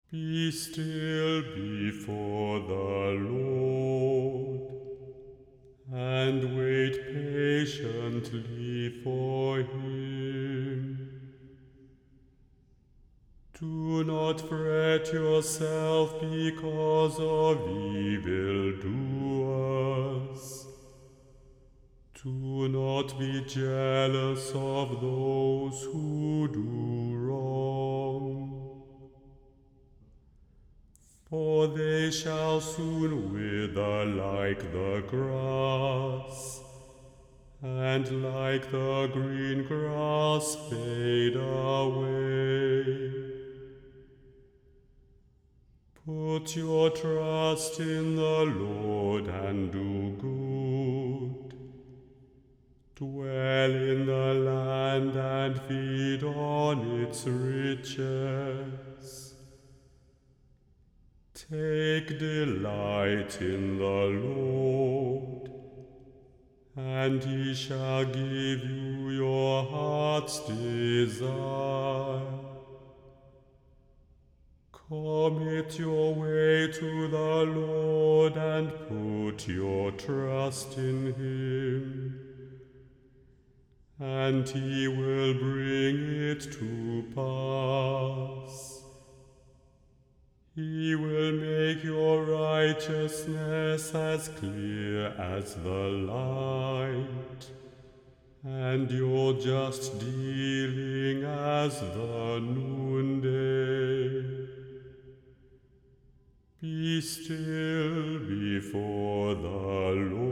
Be still before the Lord, and wait patiently for Him. Do not fret yourself because of evildoers. Do not be jealous of those who do wrong, for they shall soon wither like the grass, and like the green grass fade away. Put your trust in the Lord and do good. Dwell in the land and feed on its riches. Take delight in the Lord, and He shall give you your heart's desire. Commit your way to the Lord and put your trust in Him, and He will bring it to pass. He will make your righteousness as clear as the light, and your just dealing as the noonday. Be still before the Lord.